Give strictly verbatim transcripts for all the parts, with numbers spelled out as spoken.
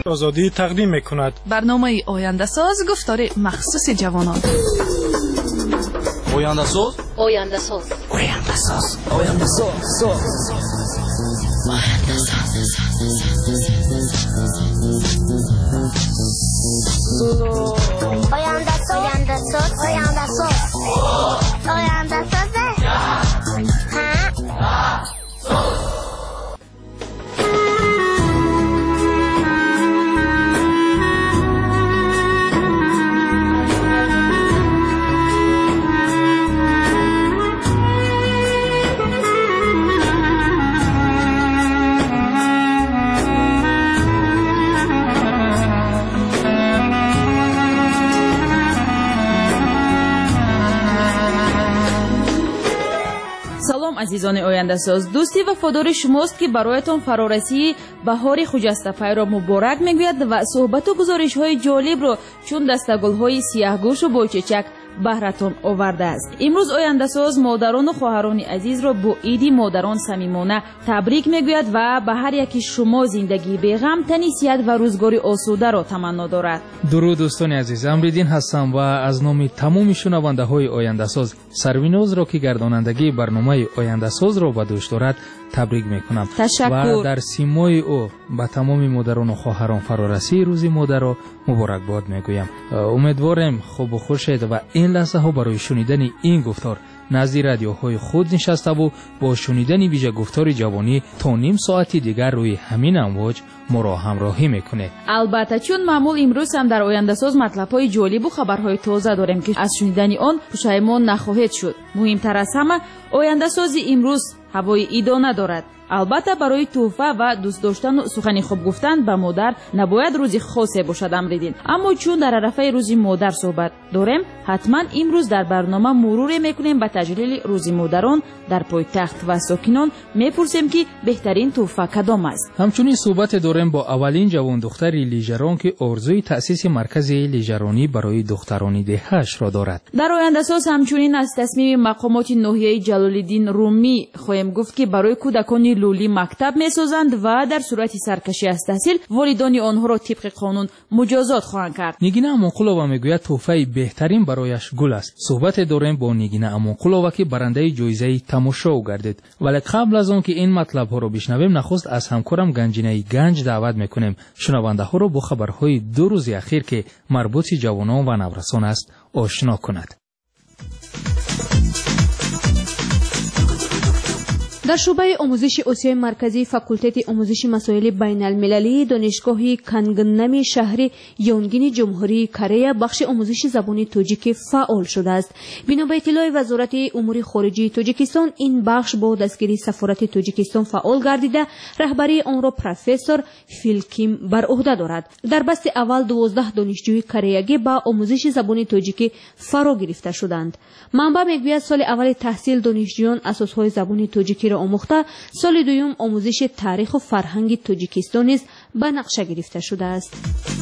آزادی تقدیم می‌کند. برنامه آینده ساز گفتار مخصوص جوانان. آینده ساز آینده ساز آینده ساز آینده ساز آینده ساز آینده ساز آینده ساز آینده ساز آینده ساز عزیزان آینده ساز، دوستی وفادار شماست که برایتان فرارسی بهار خجسته را مبارک میگوید و صحبت و گزارش های جالب رو چون دستگل های سیاهگوش و بایچچک بهرتان آورده است. امروز آینده ساز مادران و خواهران عزیز را با عید مادران صمیمانه تبریک میگوید و به هر یکی شما زندگی بی‌غم، تنیسیت و روزگاری آسوده را تمنا دارد. درود دوستان عزیز، امریدین هستم و از نام تمام شنونده های آینده ساز سرویناز را که گردانندگی برنامه آینده ساز را به دوش دارد تبریک میکنم. تشکر. و در سیمای او به تمام مادران و خواهران فرارسی روز مادر را مبارکباد میگویم. امیدوارم خوب و خوشید و این لحظه ها برای شنیدن این گفتار نزد رادیوهای خود نشسته و با شنیدن ویژه گفتار جوانی تا نیم ساعتی دیگر روی همین امواج ما را همراهی میکنه. البته چون معمول امروز هم در آینده ساز مطلب‌های جالب و خبرهای تازه داریم که از شنیدن آن پشیمان نخواهید شد. مهمتر از همه آینده ساز امروز هوای ایدانه دارد. البته برای تحفه و دوست داشتن و سخن خوب گفتن به مادر نباید روزی خاصی باشد امریدین، اما چون در عرفه روز مادر صحبت داریم حتما امروز در برنامه مرور میکنیم به تجلیل روز مادران در پایتخت و ساکنان میپرسیم که بهترین تحفه کدام است. همچنین صحبت داریم با اولین جوان دختر لیژران که آرزوی تأسیس مرکز لیژرانی برای دختران دهش را دارد. در آینده ساز همچنین از تصمیم مقامات ناحیه جلال‌الدین رومی خواهیم گفت که برای کودکان لولی مکتب می‌سازند و در صورت سرکشی از تحصیل والدان آنها را طبق قانون مجازات خواهند کرد. نگینه امانقلووا میگوید تحفه بهترین برایش گل است. صحبت داریم با نگینه امانقلووا که برنده جایزه تماشا گردید. ولی قبل از آن که این مطلب ها را بشنویم نخست از همکارم گنجینه گنج دعوت میکنیم شنونده ها را با خبرهای دو روز اخیر که مربوط جوانان و نورسان است آشنا کند. در شعبه آموزش آسیای مرکزی فاکولته آموزش مسائل بین المللی دانشگاه کنگنم شهر یونگین جمهوری کره بخش آموزش زبان تاجیک فعال شده است. بنا به اطلاع وزارت امور خارجه تاجیکستان این بخش با دستگیری سفارت تاجیکستان فعال گردیده رهبری آن را پروفسور فیلکیم بر عهده دارد. در بست اول دوازده دانشجوی کره‌ای با آموزش زبان تاجیک فرا گرفته شدند. منبع میگوید سال اول تحصیل دانشجویان اساسهای زبان تاجیکی را آموخته، سال دوم آموزش تاریخ و فرهنگ تاجیکستان نیز به نقشه گرفته شده است.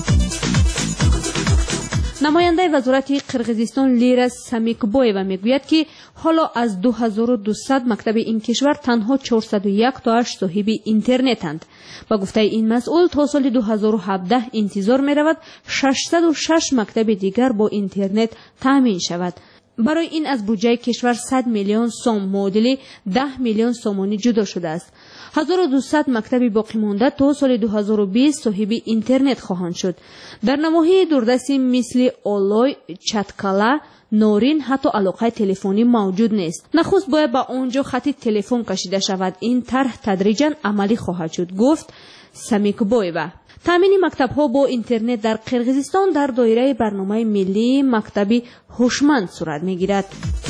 نماینده وزارت قرقیزستان لیرا سامیکبویوا میگوید که حالا از دو هزار و دویست مکتب این کشور تنها چهارصد و یک تاش صاحب اینترنتند. با گفته این مسئول تا سال دو هزار و هفده انتظار می رود ششصد و شش مکتب دیگر با اینترنت تامین شود. برای این از بودجه کشور صد میلیون سوم معادل ده میلیون سومانی جدا شده است. هزار و دویست مکتب باقی مانده تا سال دو هزار و بیست صاحب اینترنت خواهند شد. در نواحی دوردستی مثل اولوی، چتکالا، نورین حتی علاقه تلفنی موجود نیست. نخست باید به آنجا خط تلفن کشیده شود. این طرح تدریجاً عملی خواهد شد، گفت سامیکبویوا. تامین مکتب‌ها با اینترنت در قرقیزستان در دایره برنامه ملی مکتبی هوشمند صورت می‌گیرد.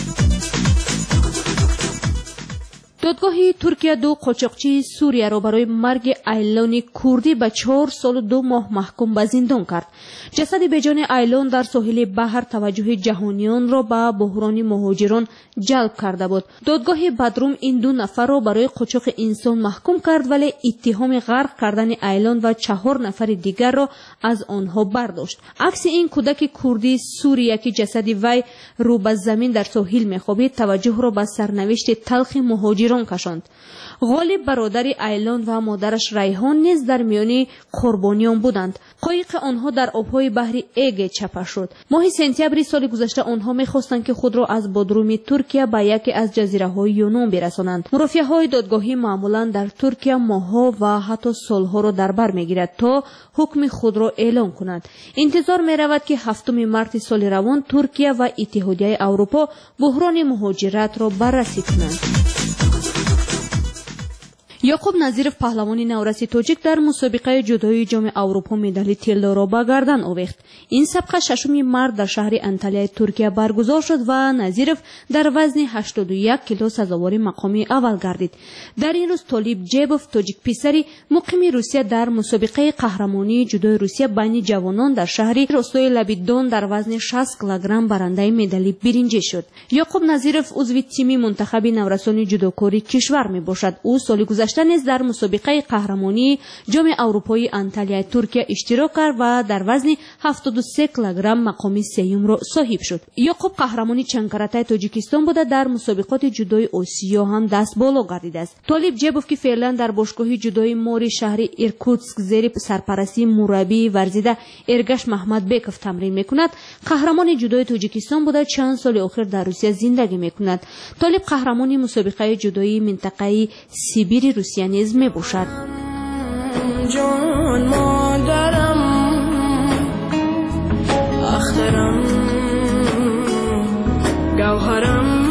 دادگاه ترکیه دو قاچاقچی سوریه را برای مرگ ایلان کردی به چهار سال و دو ماه محکوم به زندان کرد. جسد بیجان ایلان در ساحل بحر توجه جهانیان را به بحران مهاجران جلب کرده بود. دادگاه بدروم این دو نفر را برای قاچاق انسان محکوم کرد ولی اتهام غرق کردن ایلان و چهار نفر دیگر را از آنها برداشت. عکس این کودک کردی سوریه که جسد وی رو به زمین در ساحل می‌خوابید توجه را به سرنوشت تلخ مهاجران اجرام کشاند. غالب برادری ایلان و مادرش ریحان نیز در میان قربانیان بودند. قایق آنها در آبهای بحر ایگ چپه شد. ماه سپتامبر سال گذشته آنها می‌خواستند که خود را از بادروم ترکیه به یکی از جزیره‌های یونان برسانند. مرافعه‌های دادگاهی معمولاً در ترکیه ماه‌ها و حتی سال‌ها را در بر می‌گیرد تا حکم خود را اعلام کنند. انتظار می‌رود که هفتم مارس سال روان ترکیه و اتحادیه اروپا بحران مهاجرت را بررسی کنند. یعقوب نظیرов پهلوانی نورسی تاجیک در مسابقه جودوی جام اروپا مدال طلا را به گردن آویخت. این سابقه ششم مارس در شهر انتالیا ترکیه برگزار شد و نظیرov در وزن هشتاد و یک کیلو سزاوار مقام اول گردید. در این روز طالب جیبوف تاجیک پسری مقیم روسیه در مسابقه قهرمانی جودوی روسیه بین جوانان در شهر روستای لبیدون در وزن شصت کیلوگرم برنده مدال برنجی شد. یعقوب نظیرov عضو تیم منتخب نورسان جودوکاری کشور می باشد. او سال گذشته نیز در مسابقه قهرمانی جام اروپایی انتالیا ترکیه اشتراک کرد و در وزن هفتاد و سه کیلوگرم مقام سوم را صاحب شد. یعقوب قهرمانی چنکاراته تاجیکستان بوده در مسابقات جودوی آسیا هم دست بالا گردیده است. طالب جیبوف که فعلا در باشگاه جودوی موری شهر ایرکوتسک زیر سرپرستی مربی ورزیده ارگش محمد بیکوف تمرین میکند، قهرمان جودوی تاجیکستان بوده. چند سال اخیر در روسیه زندگی میکند. طالب قهرمانی مسابقه جودوی منطقه سیبیر روسیه نیز می باشد. جان مادرم اخترم گوهرم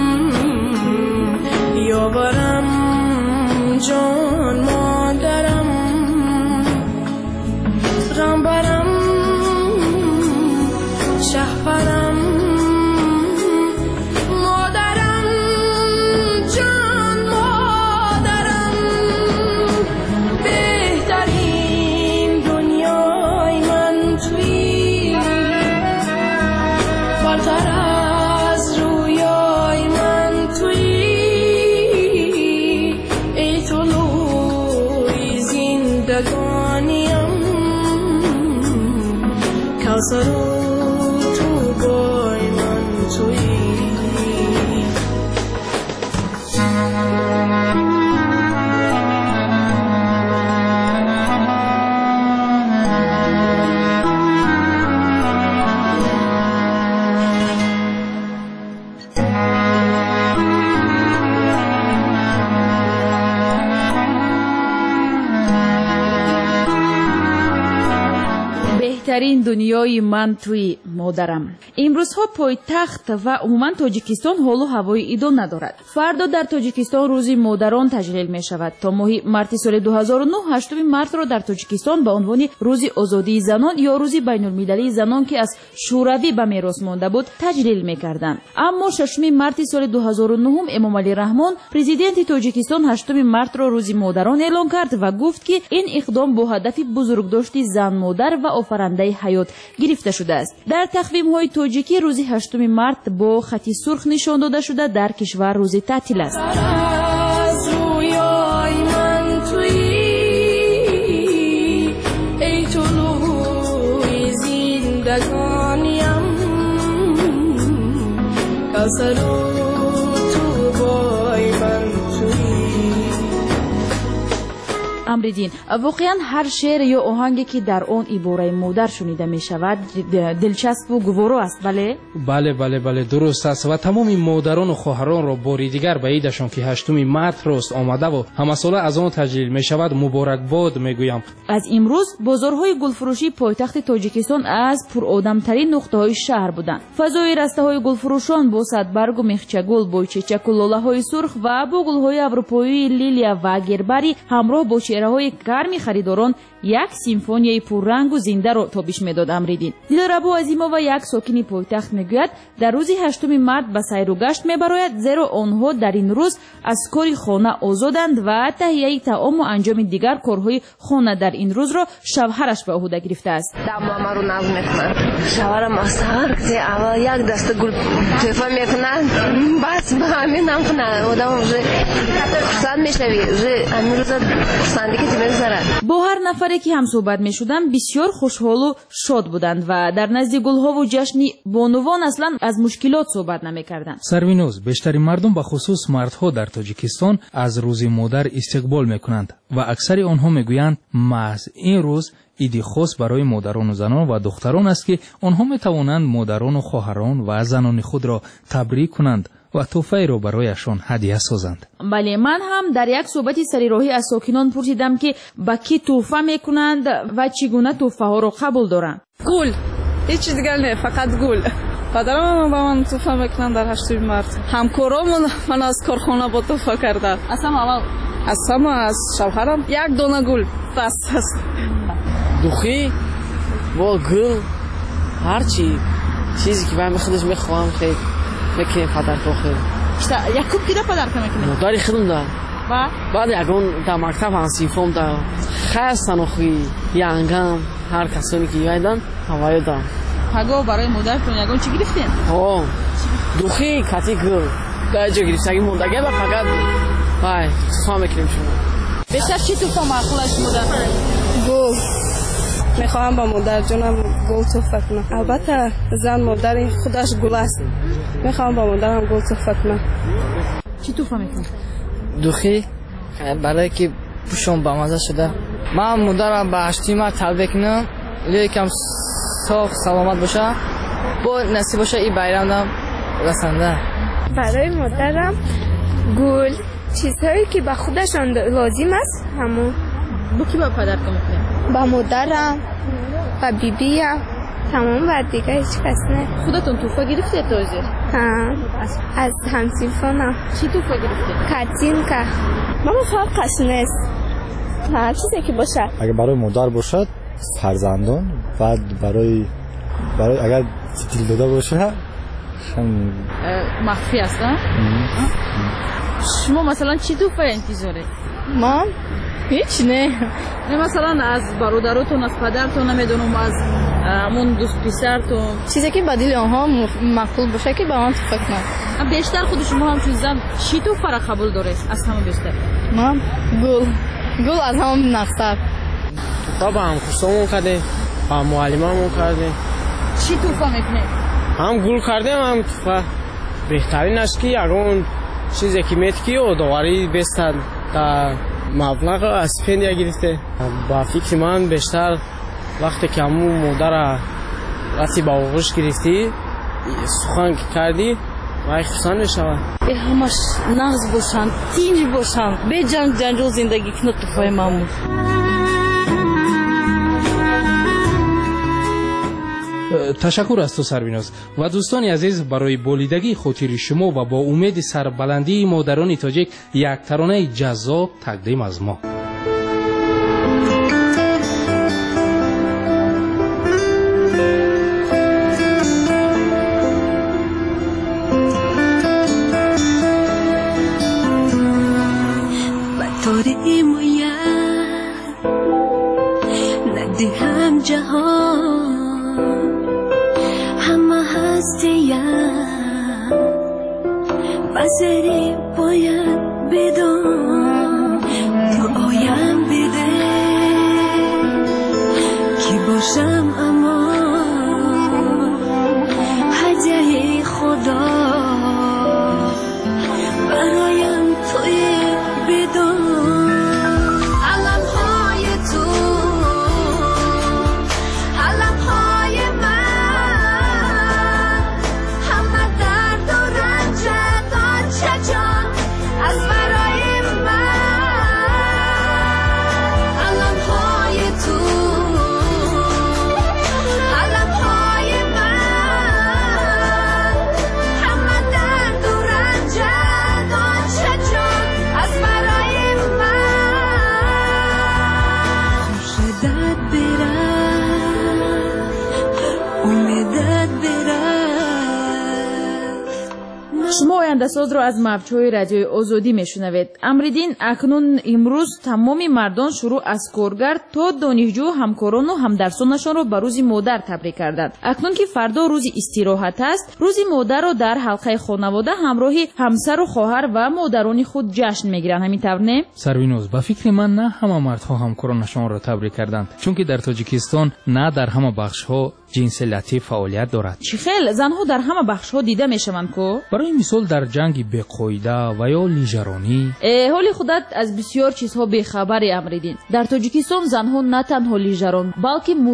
یاورم جان مادرم غمبرم شهپرم بهترین دنیای من توی مادرم. امروزها پایتخت و عموما تاجیکستان حال و هوای ایدال ندارد. فردا در تاجیکستان روزی مادران تجلیل می شود. تا ماه مارس سال دو هزار و نه هشتم مارس را در تاجیکستان به عنوان روزی آزادی زنان یا روزی بین المللی زنان که از شوروی به میراث مانده بود تجلیل می کردند. اما ششم مارس سال دو هزار و نه امام علی رحمان پرزیدنت تاجیکستان هشتم مارس را روزی مادران اعلام کرد و گفت که این اقدام با هدف بزرگداشتی زن مادر و آفرینده حیات گرفته شده است. در تقویم های تاجیکی روزی هشتم مارس با خط سرخ نشان داده شده در کشور روزی تعطیل است. امریدین، واقعا هر شعر یا آهنگی که در آن عباره مادر شنیده می شود دلچسب و گوارا است. بله بله بله بله درست است و تمام مادران و خواهران را باری دیگر به عیدشان که هشتم مارس راست آمده و همه ساله از آن تجلیل می شود مبارکباد می گویم. از امروز بازارهای گلفروشی پایتخت تاجیکستان از پرآدمترین نقطه های شهر بودند. فضای رسته های گلفروشان با صدبرگ و میخچگل، بویچچک و لاله های سرخ و با گل های اروپایی لیلیا و گربری همراه با های گرمی خریداران یک سیمفونیای پررنگ و زنده را تابش میداد. امریدین دلربا عظیما و یک ساکن پایتخت میگوید در روز هشتم مارس به سیر و گشت میبراید زیرا آنها در این روز از کار خانه آزادند و تهیه طعام و انجام دیگر کارهای خانه در این روز را شوهرش به عهده گرفته است. دمامه رو نظم میکنن، شوهرم مستقر که اول یک دسته گل تحفه میکنن، بس به همین هم کنن آدم خسند میشوی. همین روز خسند دیگه بذارن. با هر نفری که هم صحبت می شدن بسیار خوشحال و شاد بودند و در نزد گلها و جشن بانوان اصلا از مشکلات صحبت نمی کردند. سروینوز، بیشتر مردم به خصوص مردها در تاجیکستان از روز مادر استقبال می کنند و اکثر آنها می گویند محض این روز ایدی خاص برای مادران و زنان و دختران است که آنها می توانند مادران و خواهران و زنان خود را تبریک کنند و تحفه را برایشان هدیه سازند. بله، من هم در یک صحبت سری راهی از ساکنان پرسیدم که با کی تحفه میکنند و چگونه تحفه ها را قبول دارند. گل، هیچ دیگر نه، فقط گل. پدرم با من تحفه میکنن در هشتم مارس. همکارامون من از کارخانه با تحفه کردن. اصلا اول از هم از شوهرم یک دانه گل بس است. دوخی با گل هرچی چیزی که من خودش میخوام خیلی میکنیم پدر تو خیلی یک کوب دیده پدر که میکنیم مادری خیلیم دار و بعد یکون در مکتب هم سیفم دار خیستن و خوی ینگم هر کسانی که یایدن هوایی دار پگاه برای مادرتون یکون چی گرفتین؟ ها دوخی کتی گل در جا گرفتگی موندگه و فقط بای تفا میکنیم شما بیشتر چی تفا معقولش مادر؟ گل میخواهم با مادر جونم گل تحفه کنم. البته زن مادر خودش گل است. میخواهم با مادرم گل تحفه کنم. چی تحفه میکنی؟ دوخی برای که پوشم با مزه شده. من مادرم به هشتم ماه تبریک کنم. لیکن صحت سلامت باشه. با نصیب باشه این بیرامم رسنده. برای مادرم گل چیزهایی که به خودشان لازم است همون. با کی با پدر که میکنی؟ با مادرم و بیبیم تمام و دیگه هیچ کس نه. خودتون توفه گرفتی تازه؟ ها از همسیفانم. چی توفه گرفتی؟ کتین که ماما فقط قشنه است هر چیزی که باشه. اگر برای مادر باشد فرزندان بعد برای برای اگر تیل داده باشه هم مخفی است ها؟ شما مثلا چی توفه انتظاره؟ ما هیچ نه. نه مثلا از برادراتون از پدرتون نمیدونم از همون دوست پسرتون چیزی که بدیل آنها معقول باشه که با آن فکر کنم. بیشتر خود شما هم چیزا چی تو فرق قبول دارید از همه بیشتر؟ من گل گل از همه نفتر تو با هم کورسامون کردیم با معلممون کردیم. چی توفه میکنید؟ هم گل کردیم هم توفه بهترین است که یکون چیزی که میتکی و دوباره بستن در مبلغ اسپندیا گرفته. با فکر من بیشتر وقتی که همون مادر رسی با آغوش گرفتی سخن کردی و خفسان میشود. به همش نغز باشن تینج باشن به جنگ جنجال زندگی کنه توفای مامون. تشکر از تو سرویناز و دوستان عزیز برای بولیدگی خاطر شما و با امید سربلندی مادران تاجیک یک ترانه جذاب تقدیم از ما. بطوری موید ندهم جهان همه هستیم بسری باید بدان تو آیم بده کی باشم اما هدیه خدا برایم توی بدان علمهای تو علمهای من همه درد و رنج دانچه جان از برای من علمهای تو шумо ояндасозро аз мавҷҳои радиои озодӣ мешунавед. Амридин акнун имрӯз тамоми мардон шурӯъ аз коргар то донишҷӯ ҳамкорону ҳамдарсонашонро ба рӯзи модар табрик карданд. Акнун ки фардо рӯзи истироҳат аст, рӯзи модарро дар ҳалқаи хонавода ҳамроҳи ҳамсару хоҳар ва модарони худ ҷашн мегиранд. Ҳамин тавр не? Сарвиноз, ба фикри ман на ҳама мардҳо ҳамкоронашонро табрик карданд, чунки дар Тоҷикистон на дар ҳама бахшҳо ҷинси латиф фаъолият дорад. Чӣ хел занҳо дар ҳама бахшҳо дида мешаванд ко? барои мисол дар ҷанги беқоида ва ё лижаронӣ. Э, ҳоли худат аз бисёр чизҳо бехабари Амридин. Дар Тоҷикистон занҳо на танҳо лижарон, балки